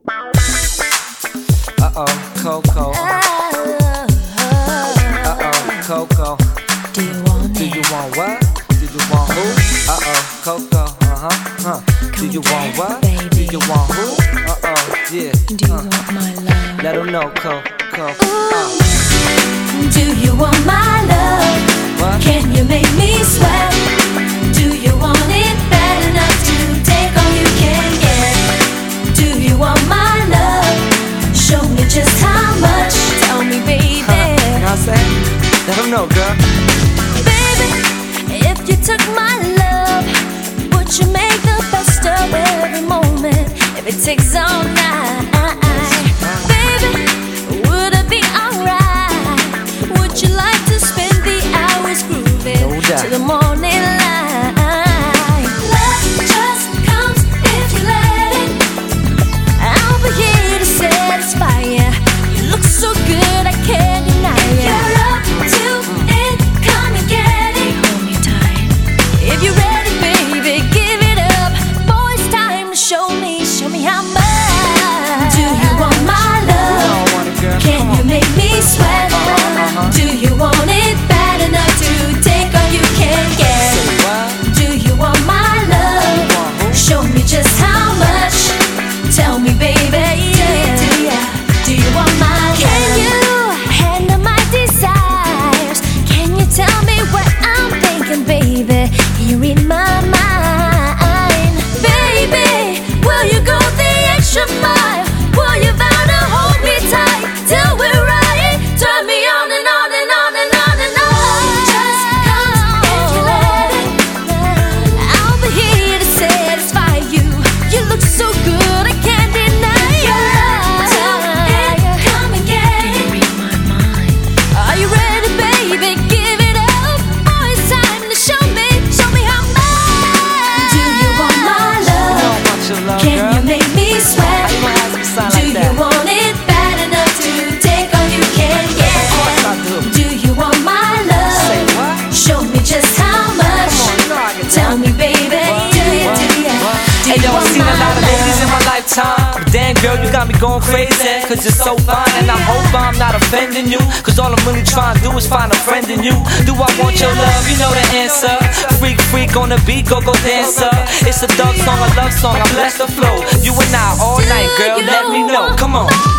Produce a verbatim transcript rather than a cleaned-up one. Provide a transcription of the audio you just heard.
Uh-oh, Coco. Uh-oh, Coco. Do you want Do it? you want what? Do you want who? Uh-oh, Coco. Uh-huh, huh. Do you want what? Baby. Do you want who? Uh-oh, yeah. Do you uh. want my love? Let 'em know, Coco. Uh. Do you want my love? What? Can you make me sweat? Do you want it bad enough to take all you can get? Do you want my love? Show me just how much. Tell me, baby. Huh. You know what I'm saying? Let 'em know, girl. Baby, if you took my love, would you make the best of every moment? If it takes all night, baby, would it be alright? Would you like to spend the hours grooving No doubt. to the morning light? Love just comes if you let it. I'll be here to satisfy you. You look so good, I can't deny it. You're up to it, come and get it. Hold me tight. If you're ready, baby, give it up. Boy, it's time to show me, show me how much. Do you want my love? I want it, girl. Can Come you on. make me sweat? Uh-huh, uh-huh. Do you want it bad enough to take all you can get? Say what? Do you want my love? want who? Show me just how much. Tell me, baby, yeah. Do ya? Do you want my love? Can you handle my desires? Can you tell me what I'm thinking, baby? You read my mind, baby. Will you go the extra mile? Will you vow to hold me tight till we're right? Turn me on and on and on and on and on. Just comes if you let it. I'll be here to satisfy you. You look so good, I can't deny it. Come and get it. Read my mind. Are you ready, baby? Give it up. Oh, it's time to show me, show me how much. Do you want my You love? know I want your love, Can girl. you make me sweat? How you gonna ask me something Do like you that? want it bad enough to take all you can get? Of course I do. Do you want my love? Say what? Show me just how much. Come on, you know I can Tell me, baby, What? do you, What? do you, What? do Hey, you yo, I've want seen a my lot of ladies in love? my lifetime. But damn, girl, you got me going crazy. Cause you're so fine, and I hope I'm not offending you. Cause all I'm really trying to do is find a friend in you. Do I want your love? You know the answer. Freak, freak on the beat, go, go dancer. It's a dub song, a love song, I bless the flow. You and I all night, girl, let me know. Come on.